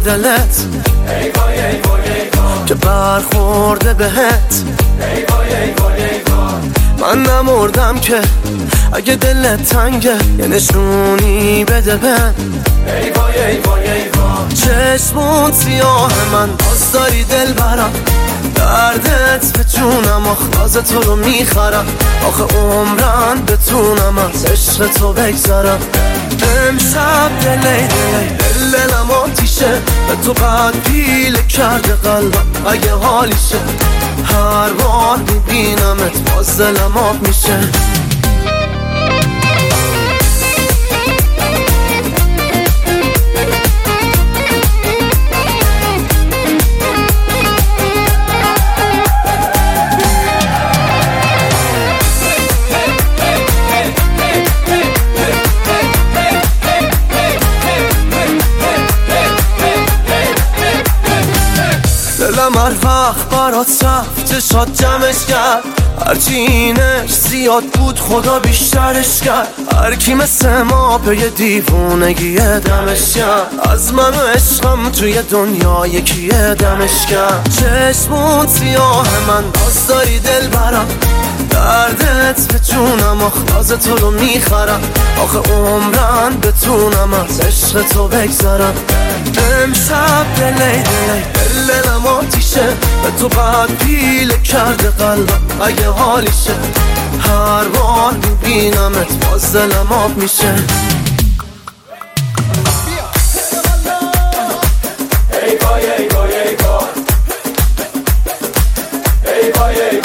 دلت ای وای ای وای ای وای که برخورده بهت ای وای ای وای ای وای من نمردم که اگه دلت تنگه یه نشونی بده بهم ای وای ای وای ای وای چشمون سیاه من باز داری دل برم دردت به جونم آخلاز تو رو میخرم آخه عمرن بتونم از عشق تو بگذرم امشب دلم آتیشه به تو قد پیله کرده قلبم اگه حالیشه هر بار میبینمت باز دلم آب میشه دلم هر وقت برات رفت چشات جمعش کرد هرچی اینش زیاد بود خدا بیشترش کرد هر کی مثل ما به دیوونگی دمش کرد از من و عشقم توی دنیا یکی دمش کرد چشمون سیاه من باز داری دل برم دردت به جونم آخلاز تو رو میخرم آخه عمرن بتونم از عشق تو بگذرم امشب دلم آتیشه به تو قد پیله کرده قلبم اگه حالیشه هر بار میبینمت باز دلم آب میشه ای وای ای وای ای وای ای وای ای